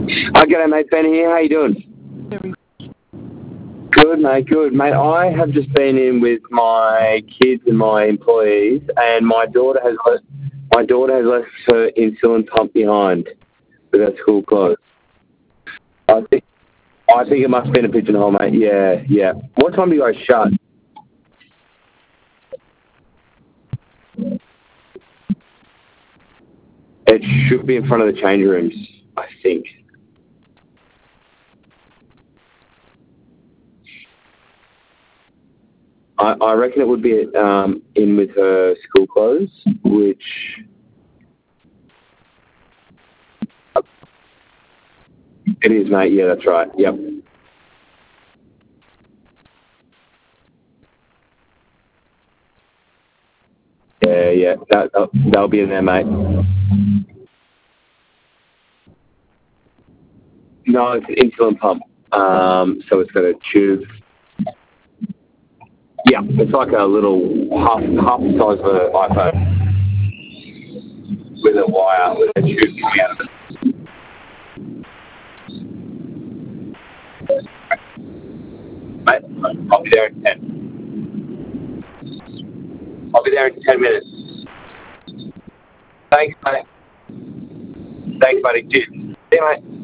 G'day, mate. Ben here. How you doing? Good, mate. Good, mate. I have just been in with my kids and my employees, and my daughter has left her insulin pump behind with her school clothes. I think it must have been a pigeonhole, mate. Yeah, yeah. What time do you guys shut? It should be in front of the change rooms, I think. I reckon it would be in with her school clothes, which... It is, mate. Yeah, that's right. Yep. Yeah, yeah. That'll be in there, mate. No, it's an insulin pump. So it's got a tube. Yeah, it's like a little half the size of an iPhone with a wire with a tube coming out of it. Mate, I'll be there in 10. I'll be there in 10 minutes. Thanks, mate. Thanks, buddy. Cheers. See you, mate.